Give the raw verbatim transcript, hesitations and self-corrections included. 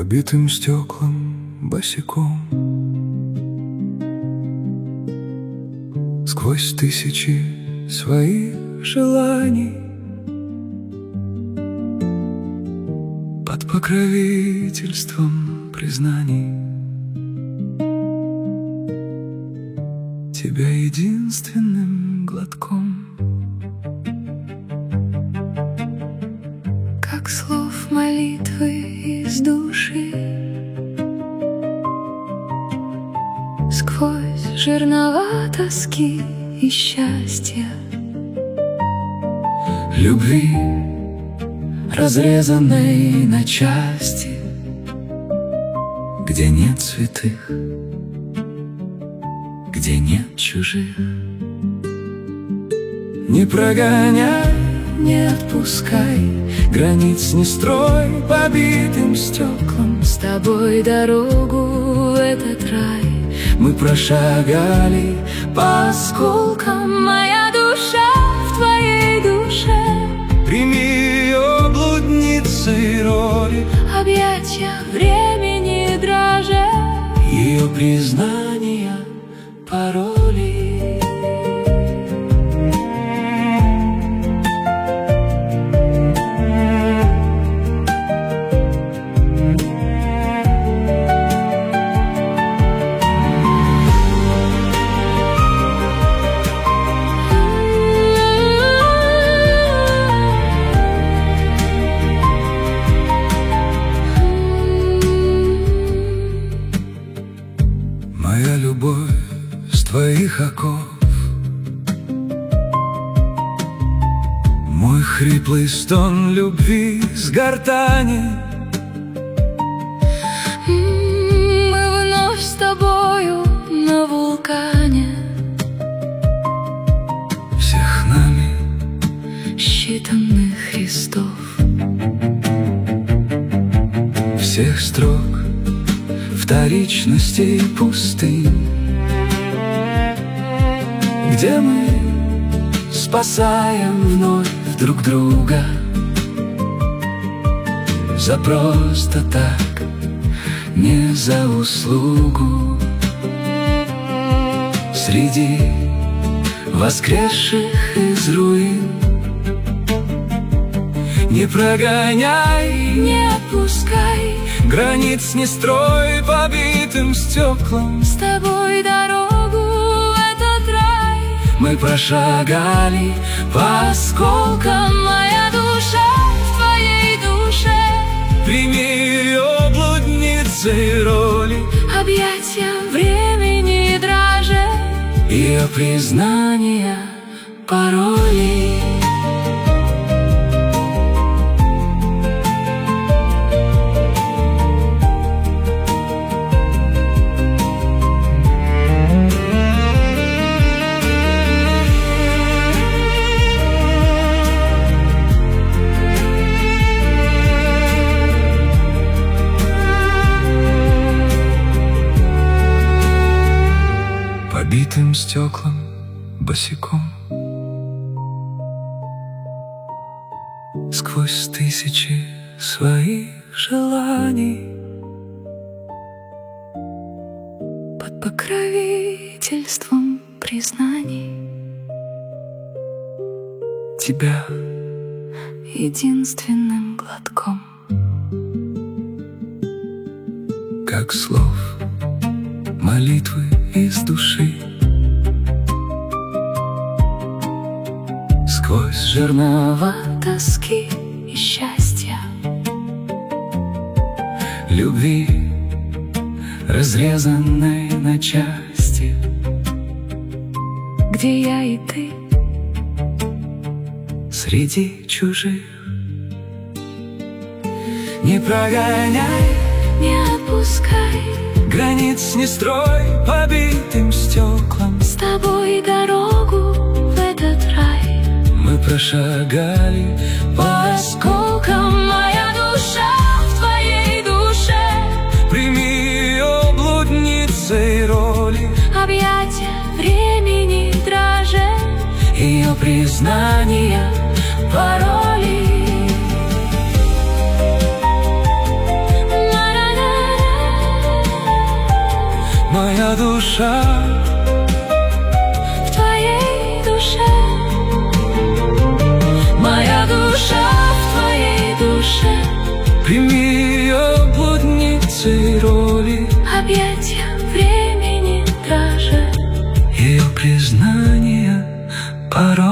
Побитым стеклом босиком, сквозь тысячи своих желаний, под покровительством признаний, тебя единственным глотком. Как слов молитвы из души, сквозь жернова тоски и счастья, любви, разрезанной на части, где нет святых, где нет чужих. Не прогоняй, не отпускай, границ не строй побитым стеклом. с тобой дорогу в этот рай Мы прошагали по осколкам. Моя душа в твоей душе, прими ее блудницей роли, объятия времени дрожа, ее признания, пароли. Моя любовь с твоих оков, мой хриплый стон любви с гортани. мы вновь с тобою на вулкане, Всех нами считанных Христов, всех строк, вторичностей пустынь, где мы спасаем вновь друг друга за просто так, не за услугу. Среди воскресших из руин не прогоняй, не отпускай, границ не строй побитым стеклом. с тобой дорогу в этот рай Мы прошагали по осколкам. моя душа в твоей душе, Прими ее блудницей роли, объятия времени дрожа, ее признания, пароли. Побитым стеклом босиком, сквозь тысячи своих желаний, под покровительством признаний, тебя единственным глотком. как слов молитвы из души, сквозь жернова Тоски и счастья, любви, разрезанной на части, где я и ты, среди чужих. Не прогоняй, не отпускай, границ не строй побитым стеклом. с тобой дорогу в этот рай Мы прошагали по осколкам. Моя душа в твоей душе, прими ее блудницей роли, объятия времени дрожа, ее признания, пароли. на-на-на. душа в твоей душе, моя душа в твоей душе. Прими ее блудницы и роли, Объятия времени дрожат, ее признание порой.